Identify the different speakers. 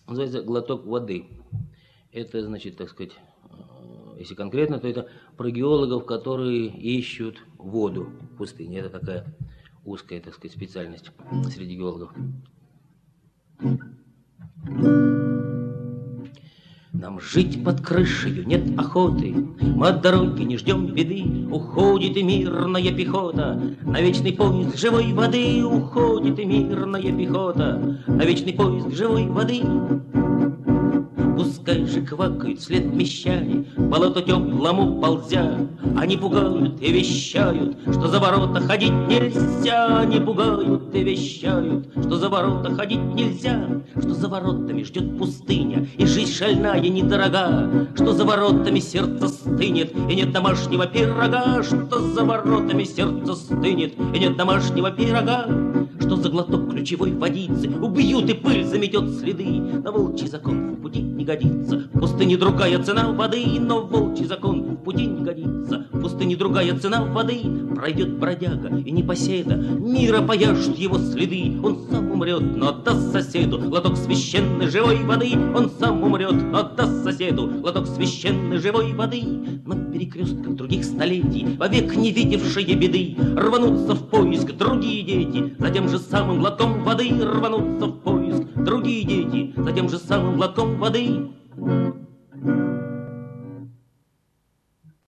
Speaker 1: называется «Глоток воды». Это, значит, так сказать, если конкретно, то это про геологов, которые ищут воду в пустыне. Это такая узкая, так сказать, специальность среди геологов. Нам жить под крышею нет охоты, мы от дороги не ждем беды. Уходит и мирная пехота на вечный поиск живой воды. Уходит и мирная пехота на вечный поиск живой воды. Пускай же квакают вслед мещане, болото теплому ползя. Они пугают и вещают, что за ворота ходить нельзя. Они пугают и вещают, что за ворота ходить нельзя. Что за воротами ждет пустыня, и жизнь шальная недорога. Что за воротами сердце стынет, и нет домашнего пирога. Что за воротами сердце стынет, и нет домашнего пирога. Что за глоток ключевой водицы убьют и пыль заметет следы. Но волчий закон в пути не годится, в пустыне другая цена воды. Но волчий закон в пути не годится, в пустыне другая цена воды. Пройдет бродяга и непоседа, мира пояжут его следы. Он сам умрет, но отдаст соседу глоток священной живой воды. Он сам умрет, но отдаст соседу глоток священной живой воды. На перекрестках других столетий, вовек не видевшие беды, рванутся в поиск другие дети, за тем же самым глотком воды. Рванутся в поиск другие дети, за тем же самым глотком воды.